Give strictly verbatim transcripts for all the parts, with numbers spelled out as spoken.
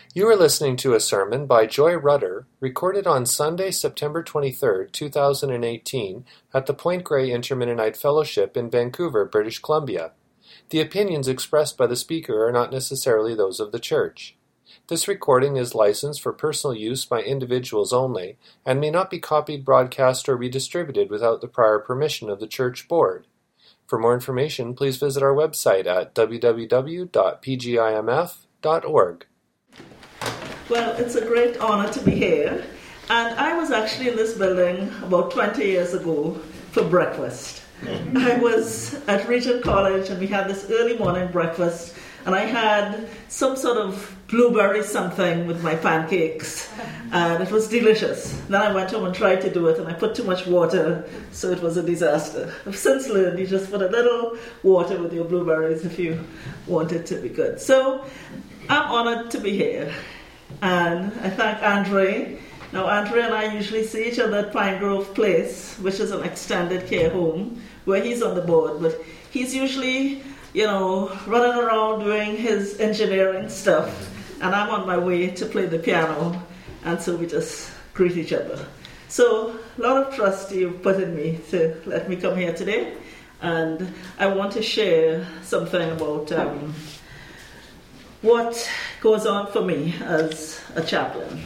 You are listening to a sermon by Joy Rudder, recorded on Sunday, September twenty-third, two thousand eighteen, at the Point Grey Intermennonite Fellowship in Vancouver, British Columbia. The opinions expressed by the speaker are not necessarily those of the church. This recording is licensed for personal use by individuals only, and may not be copied, broadcast, or redistributed without the prior permission of the church board. For more information, please visit our website at w w w dot p g i m f dot org. Well, it's a great honor to be here, and I was actually in this building about twenty years ago for breakfast. I was at Regent College, and we had this early morning breakfast, and I had some sort of blueberry something with my pancakes, and it was delicious. Then I went home and tried to do it, and I put too much water, so it was a disaster. I've since learned you just put a little water with your blueberries if you want it to be good. So I'm honored to be here. And I thank Andre. Now, Andre and I usually see each other at Pine Grove Place, which is an extended care home, where he's on the board. But he's usually, you know, running around doing his engineering stuff, and I'm on my way to play the piano, and so we just greet each other. So, a lot of trust you've put in me to let me come here today, and I want to share something about Um, what goes on for me as a chaplain.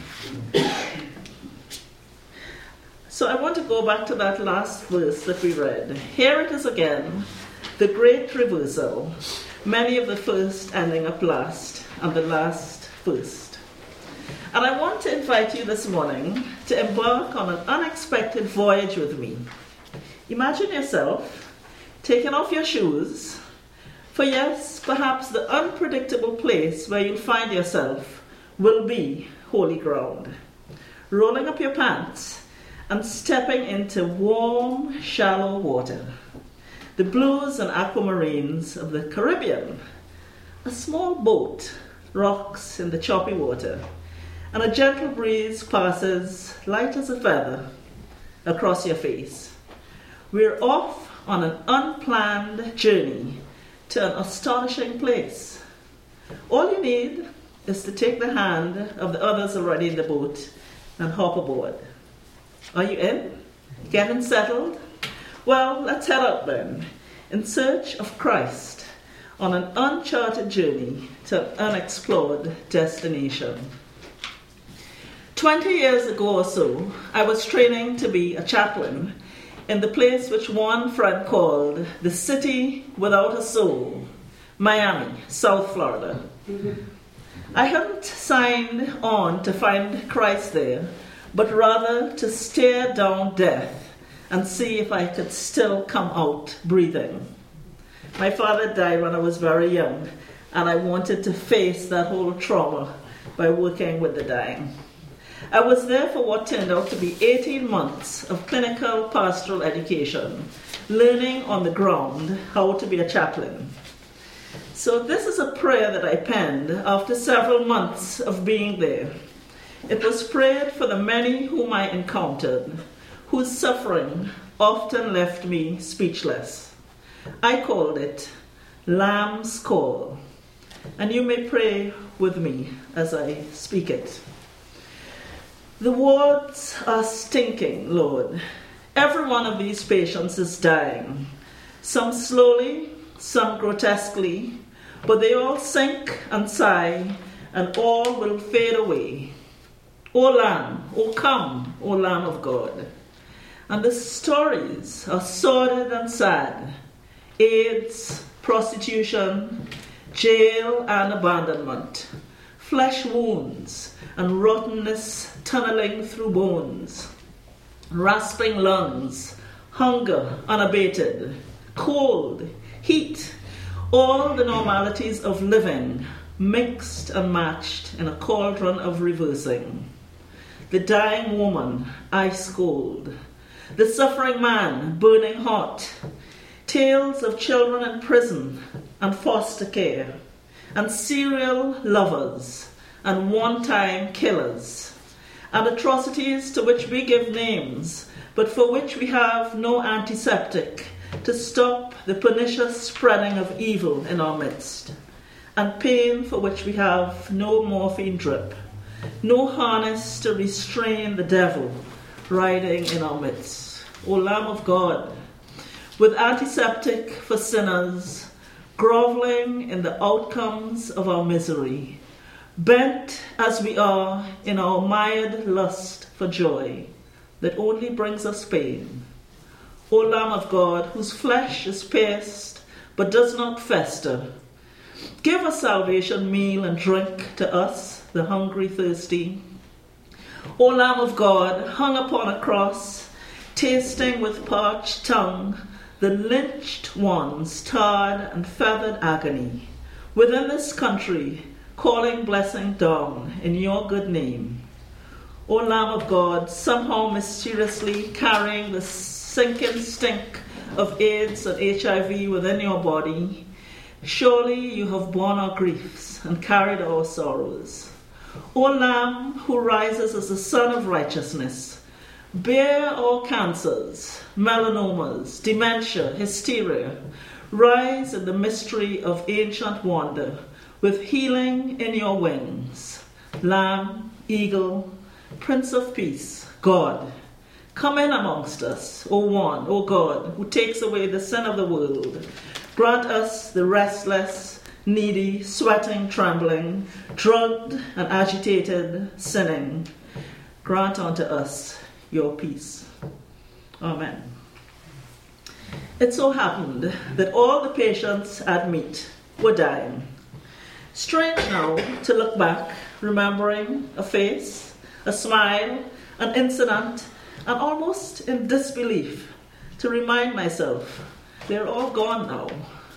So I want to go back to that last verse that we read. Here it is again, the great reversal, many of the first ending up last, and the last first. And I want to invite you this morning to embark on an unexpected voyage with me. Imagine yourself taking off your shoes, for yes, perhaps the unpredictable place where you'll find yourself will be holy ground. Rolling up your pants and stepping into warm, shallow water. The blues and aquamarines of the Caribbean. A small boat rocks in the choppy water, and a gentle breeze passes, light as a feather, across your face. We're off on an unplanned journey to an astonishing place. All you need is to take the hand of the others already in the boat and hop aboard. Are you in? Getting settled? Well, let's head out then, in search of Christ, on an uncharted journey to an unexplored destination. Twenty years ago or so, I was training to be a chaplain in the place which one friend called the city without a soul, Miami, South Florida. Mm-hmm. I hadn't signed on to find Christ there, but rather to stare down death and see if I could still come out breathing. My father died when I was very young, and I wanted to face that whole trauma by working with the dying. I was there for what turned out to be eighteen months of clinical pastoral education, learning on the ground how to be a chaplain. So this is a prayer that I penned after several months of being there. It was prayed for the many whom I encountered, whose suffering often left me speechless. I called it Lamb's Call, and you may pray with me as I speak it. The wards are stinking, Lord. Every one of these patients is dying. Some slowly, some grotesquely, but they all sink and sigh, and all will fade away. O Lamb, O come, O Lamb of God. And the stories are sordid and sad. AIDS, prostitution, jail and abandonment, flesh wounds, and rottenness tunneling through bones, rasping lungs, hunger unabated, cold, heat, all the normalities of living mixed and matched in a cauldron of reversing. The dying woman, ice cold, the suffering man, burning hot, tales of children in prison and foster care, and serial lovers, and one-time killers, and atrocities to which we give names, but for which we have no antiseptic to stop the pernicious spreading of evil in our midst. and pain for which we have no morphine drip, no harness to restrain the devil riding in our midst. O Lamb of God, with antiseptic for sinners, groveling in the outcomes of our misery, bent as we are in our mired lust for joy that only brings us pain. O Lamb of God, whose flesh is pierced but does not fester, give a salvation meal and drink to us, the hungry, thirsty. O Lamb of God, hung upon a cross, tasting with parched tongue the lynched one's tarred and feathered agony, within this country, calling blessing down in your good name. O Lamb of God, somehow mysteriously carrying the sinking stink of AIDS and H I V within your body, surely you have borne our griefs and carried our sorrows. O Lamb who rises as the Son of Righteousness, bear our cancers, melanomas, dementia, hysteria, rise in the mystery of ancient wonder, with healing in your wings. Lamb, eagle, Prince of Peace, God, come in amongst us, O one, O God, who takes away the sin of the world. Grant us, the restless, needy, sweating, trembling, drugged and agitated, sinning. Grant unto us your peace. Amen. It so happened that all the patients at meet were dying. Strange now to look back, remembering a face, a smile, an incident, and almost in disbelief to remind myself they're all gone now.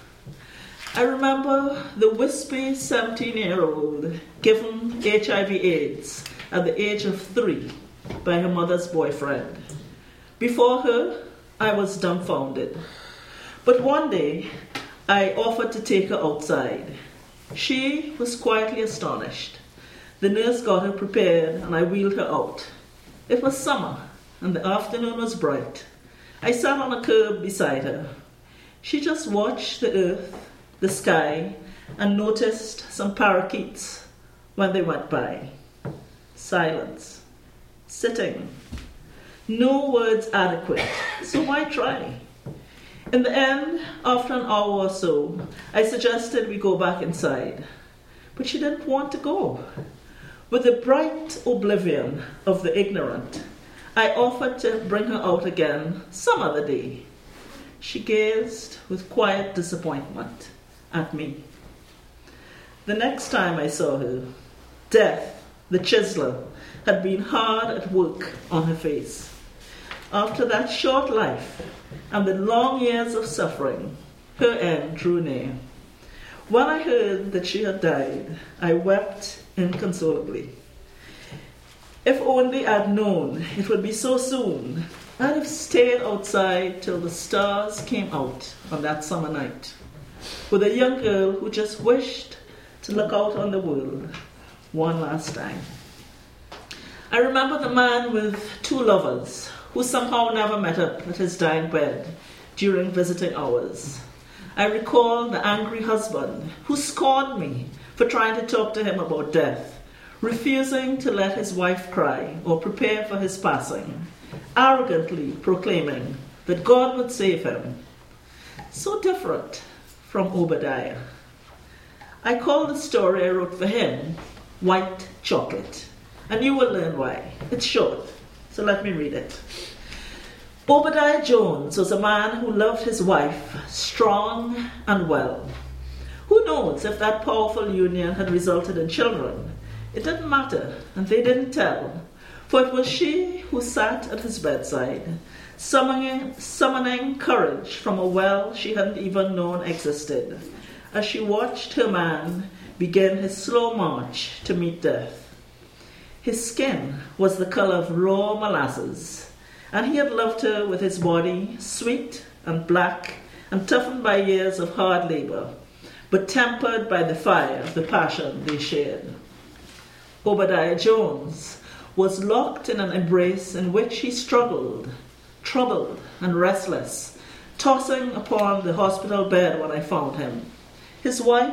I remember the wispy seventeen-year-old given H I V AIDS at the age of three by her mother's boyfriend. Before her, I was dumbfounded. But one day, I offered to take her outside. She was quietly astonished. The nurse got her prepared, and I wheeled her out. It was summer, and the afternoon was bright. I sat on a curb beside her. She just watched the earth, the sky, and noticed some parakeets when they went by. Silence. Sitting. No words adequate, so why try? In the end, after an hour or so, I suggested we go back inside. But she didn't want to go. With the bright oblivion of the ignorant, I offered to bring her out again some other day. She gazed with quiet disappointment at me. The next time I saw her, death, the chiseler, had been hard at work on her face. After that short life and the long years of suffering, her end drew near. When I heard that she had died, I wept inconsolably. If only I'd known it would be so soon, I'd have stayed outside till the stars came out on that summer night, with a young girl who just wished to look out on the world one last time. I remember the man with two lovers who somehow never met up at his dying bed during visiting hours. I recall the angry husband who scorned me for trying to talk to him about death, refusing to let his wife cry or prepare for his passing, arrogantly proclaiming that God would save him. So different from Obadiah. I call the story I wrote for him White Chocolate, and you will learn why. It's short, so let me read it. Obadiah Jones was a man who loved his wife, strong and well. Who knows if that powerful union had resulted in children? It didn't matter, and they didn't tell, for it was she who sat at his bedside, summoning, summoning courage from a well she hadn't even known existed, as she watched her man begin his slow march to meet death. His skin was the color of raw molasses, and he had loved her with his body, sweet and black and toughened by years of hard labor, but tempered by the fire of the passion they shared. Obadiah Jones was locked in an embrace in which he struggled, troubled and restless, tossing upon the hospital bed when I found him. His wife,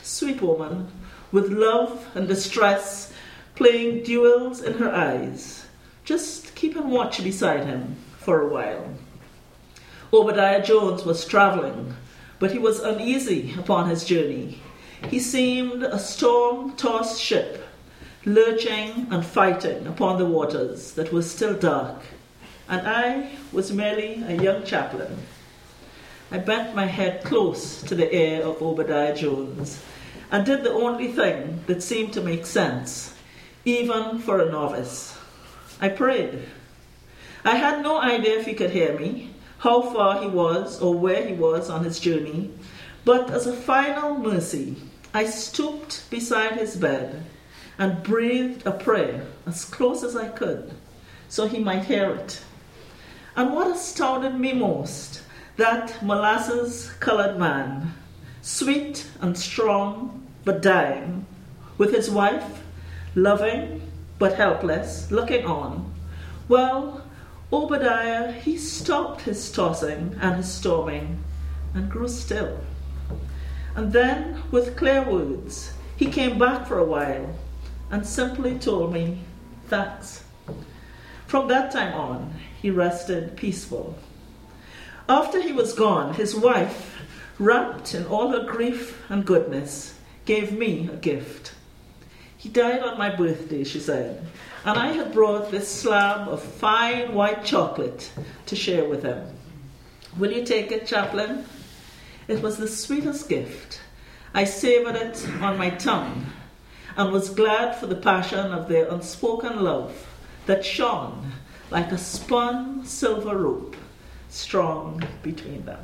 sweet woman, with love and distress playing duels in her eyes, just keeping watch beside him for a while. Obadiah Jones was traveling, but he was uneasy upon his journey. He seemed a storm-tossed ship, lurching and fighting upon the waters that were still dark, and I was merely a young chaplain. I bent my head close to the ear of Obadiah Jones and did the only thing that seemed to make sense, even for a novice. I prayed. I had no idea if he could hear me, how far he was or where he was on his journey, but as a final mercy, I stooped beside his bed and breathed a prayer as close as I could so he might hear it. And what astounded me most, that molasses-colored man, sweet and strong but dying, with his wife, loving but helpless, looking on, well, Obadiah, he stopped his tossing and his storming and grew still. And then, with clear words, he came back for a while and simply told me, thanks. From that time on, he rested peaceful. After he was gone, his wife, wrapped in all her grief and goodness, gave me a gift. He died on my birthday, she said, and I had brought this slab of fine white chocolate to share with him. Will you take it, chaplain? It was the sweetest gift. I savored it on my tongue and was glad for the passion of their unspoken love that shone like a spun silver rope strong between them.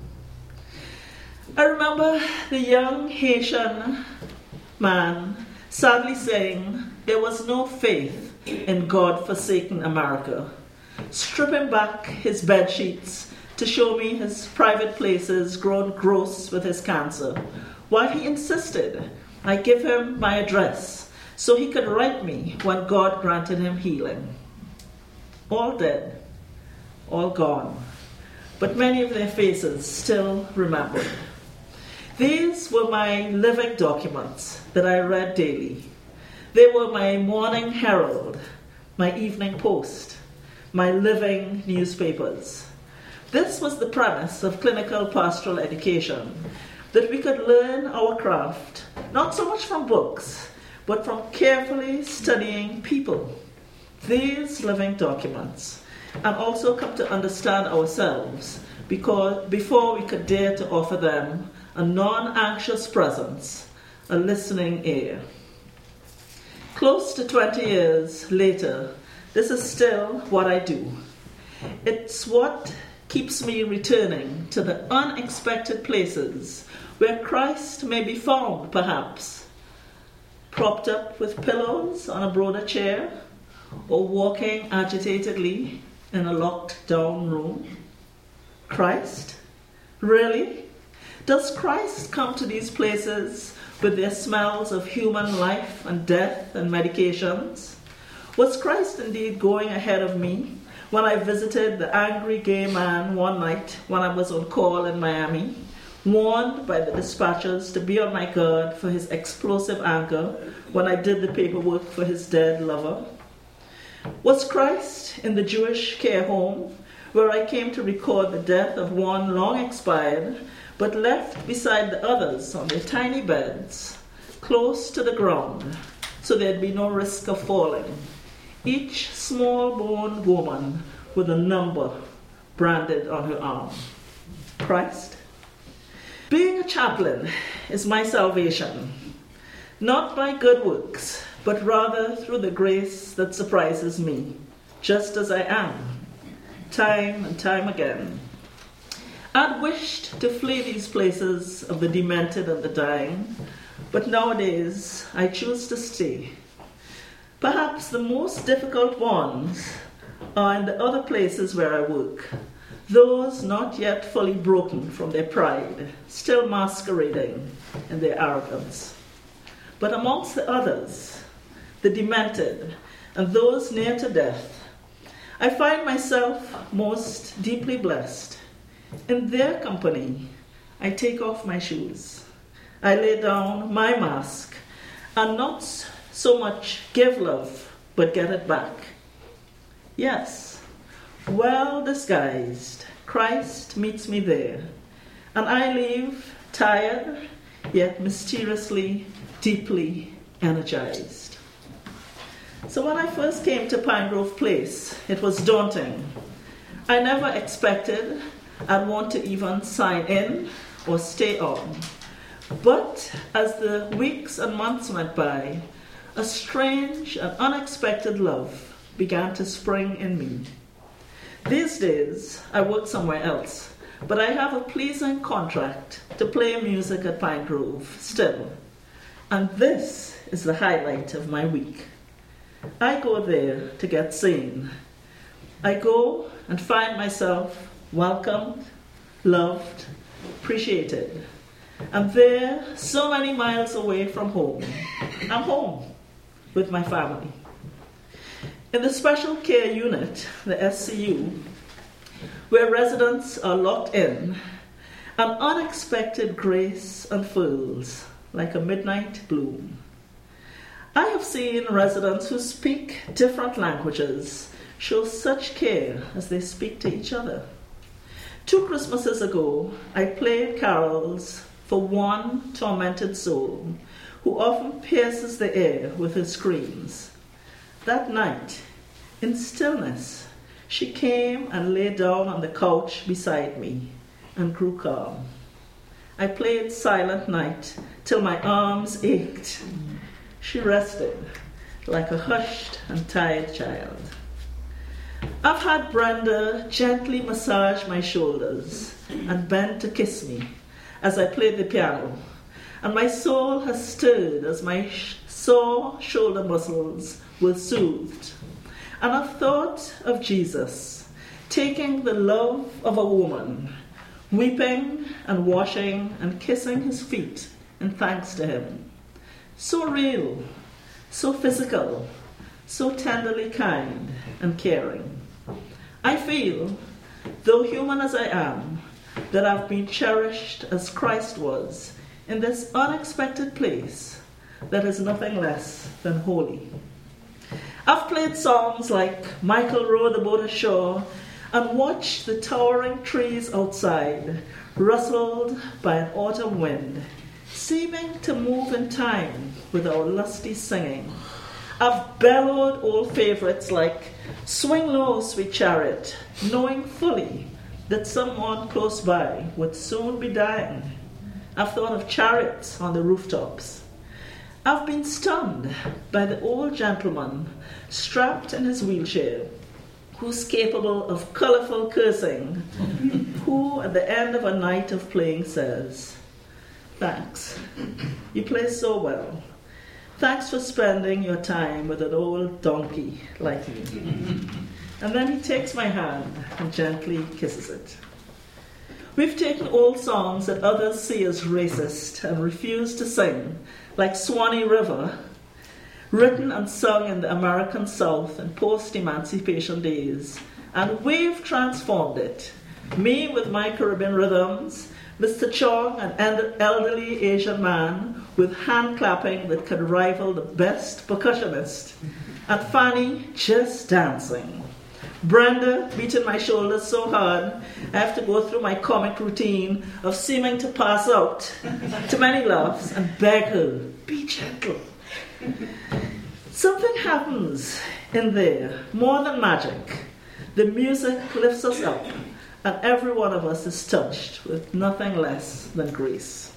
I remember the young Haitian man sadly saying there was no faith in God-forsaken America, stripping back his bed sheets to show me his private places grown gross with his cancer, while he insisted I give him my address so he could write me when God granted him healing. All dead, all gone, but many of their faces still remembered. These were my living documents that I read daily. They were my morning herald, my evening post, my living newspapers. This was the premise of clinical pastoral education, that we could learn our craft, not so much from books, but from carefully studying people, these living documents, and also come to understand ourselves because before we could dare to offer them a non-anxious presence, a listening ear. Close to twenty years later, this is still what I do. It's what keeps me returning to the unexpected places where Christ may be found, perhaps, propped up with pillows on a broader chair, or walking agitatedly in a locked-down room. Christ? Really? Does Christ come to these places with their smells of human life and death and medications? Was Christ indeed going ahead of me when I visited the angry gay man one night when I was on call in Miami, warned by the dispatchers to be on my guard for his explosive anger when I did the paperwork for his dead lover? Was Christ in the Jewish care home where I came to record the death of one long expired, but left beside the others on their tiny beds, close to the ground, so there'd be no risk of falling, each small-boned woman with a number branded on her arm? Christ? Being a chaplain is my salvation, not by good works, but rather through the grace that surprises me, just as I am, time and time again. I'd wished to flee these places of the demented and the dying, but nowadays I choose to stay. Perhaps the most difficult ones are in the other places where I work, those not yet fully broken from their pride, still masquerading in their arrogance. But amongst the others, the demented and those near to death, I find myself most deeply blessed. In their company, I take off my shoes. I lay down my mask and not so much give love, but get it back. Yes, well disguised, Christ meets me there, and I leave tired, yet mysteriously, deeply energized. So when I first came to Pine Grove Place, it was daunting. I never expected I'd want to even sign in or stay on. But as the weeks and months went by, a strange and unexpected love began to spring in me. These days, I work somewhere else, but I have a pleasing contract to play music at Pine Grove still. And this is the highlight of my week. I go there to get seen. I go and find myself welcomed, loved, appreciated. I'm there, so many miles away from home. I'm home with my family. In the special care unit, the S C U, where residents are locked in, an unexpected grace unfurls like a midnight bloom. I have seen residents who speak different languages show such care as they speak to each other. Two Christmases ago, I played carols for one tormented soul who often pierces the air with her screams. That night, in stillness, she came and lay down on the couch beside me and grew calm. I played Silent Night till my arms ached. She rested like a hushed and tired child. I've had Brenda gently massage my shoulders and bend to kiss me as I played the piano, and my soul has stirred as my sh- sore shoulder muscles were soothed. And I've thought of Jesus taking the love of a woman, weeping and washing and kissing his feet in thanks to him. So real, so physical, so tenderly kind and caring. I feel, though human as I am, that I've been cherished as Christ was in this unexpected place that is nothing less than holy. I've played songs like Michael Row the Boat Ashore and watched the towering trees outside rustled by an autumn wind, seeming to move in time with our lusty singing. I've bellowed old favorites like Swing Low, Sweet Chariot, knowing fully that someone close by would soon be dying. I've thought of chariots on the rooftops. I've been stunned by the old gentleman strapped in his wheelchair, who's capable of colourful cursing, who at the end of a night of playing says, "Thanks, you play so well. Thanks for spending your time with an old donkey like me." And then he takes my hand and gently kisses it. We've taken old songs that others see as racist and refuse to sing, like Swanee River, written and sung in the American South in post-emancipation days, and we've transformed it. Me with my Caribbean rhythms, Mister Chong, an elderly Asian man with hand clapping that could rival the best percussionist, and Fanny just dancing. Brenda beating my shoulders so hard I have to go through my comic routine of seeming to pass out. Too many laughs and beg her, be gentle. Something happens in there, more than magic. The music lifts us up, and every one of us is touched with nothing less than grace.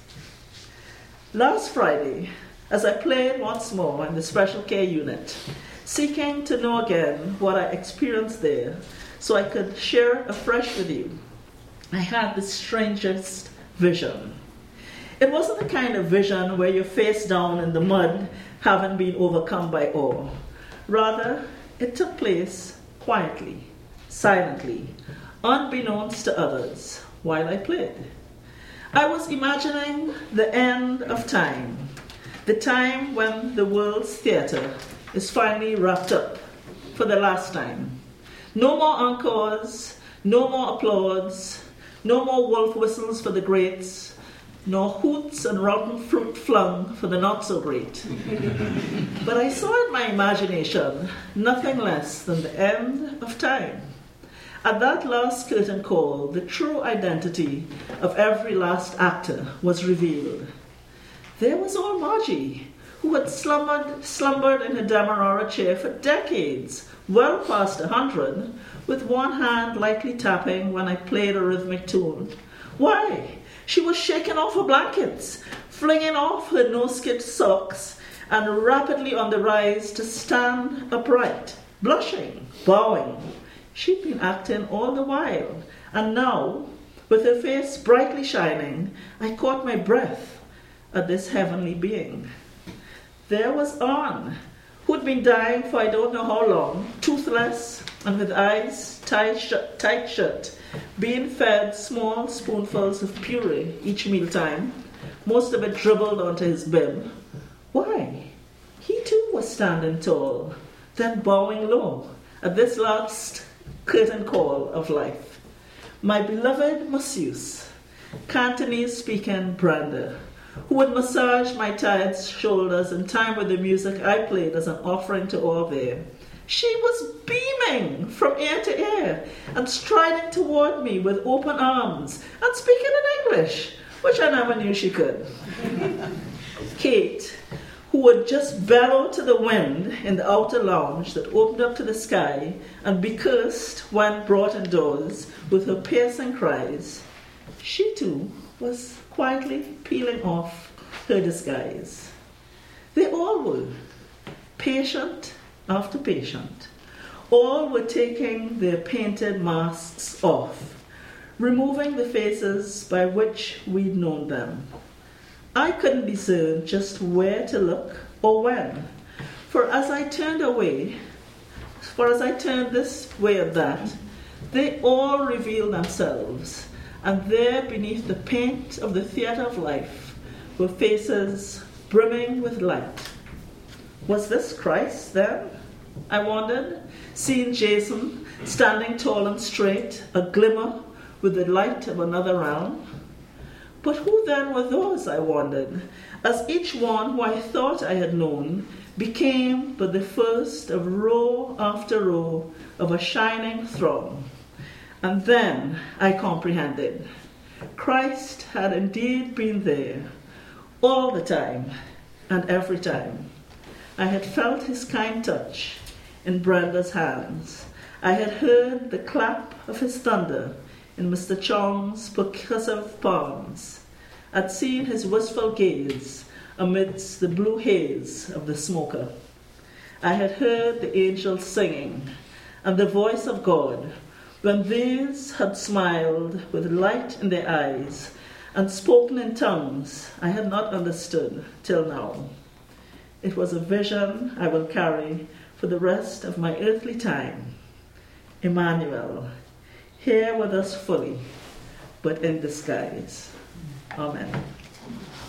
Last Friday, as I played once more in the special care unit, seeking to know again what I experienced there so I could share afresh with you, I had the strangest vision. It wasn't the kind of vision where you're face down in the mud, having been overcome by awe. Rather, it took place quietly, silently, unbeknownst to others, while I played. I was imagining the end of time, the time when the world's theatre is finally wrapped up for the last time. No more encores, no more applause, no more wolf whistles for the greats, nor hoots and rotten fruit flung for the not-so-great. But I saw in my imagination nothing less than the end of time. At that last curtain call, the true identity of every last actor was revealed. There was old Margie, who had slumbered, slumbered in her Demerara chair for decades, well past a hundred, with one hand lightly tapping when I played a rhythmic tune. Why, she was shaking off her blankets, flinging off her no-skid socks, and rapidly on the rise to stand upright, blushing, bowing. She'd been acting all the while, and now, with her face brightly shining, I caught my breath at this heavenly being. There was Anne, who'd been dying for I don't know how long, toothless and with eyes tight shut, tight shut, being fed small spoonfuls of puree each mealtime, most of it dribbled onto his bib. Why, he too was standing tall, then bowing low at this last curtain call of life. My beloved masseuse, Cantonese-speaking Brenda, who would massage my tired shoulders in time with the music I played as an offering to all there. She was beaming from ear to ear and striding toward me with open arms and speaking in English, which I never knew she could. Kate, who would just bellow to the wind in the outer lounge that opened up to the sky and be cursed when brought indoors with her piercing cries, she too was quietly peeling off her disguise. They all were, patient after patient. All were taking their painted masks off, removing the faces by which we'd known them. I couldn't discern just where to look or when, for as I turned away, for as I turned this way or that, they all revealed themselves, and there beneath the paint of the theatre of life were faces brimming with light. Was this Christ then? I wondered, seeing Jason standing tall and straight, a glimmer with the light of another realm. But who then were those, I wondered, as each one who I thought I had known became but the first of row after row of a shining throng. And then I comprehended. Christ had indeed been there, all the time and every time. I had felt his kind touch in Brenda's hands. I had heard the clap of his thunder in Mister Chong's percussive palms. I'd seen his wistful gaze amidst the blue haze of the smoker. I had heard the angels singing and the voice of God when these had smiled with light in their eyes and spoken in tongues I had not understood till now. It was a vision I will carry for the rest of my earthly time. Emmanuel, here with us fully, but in disguise. Amen.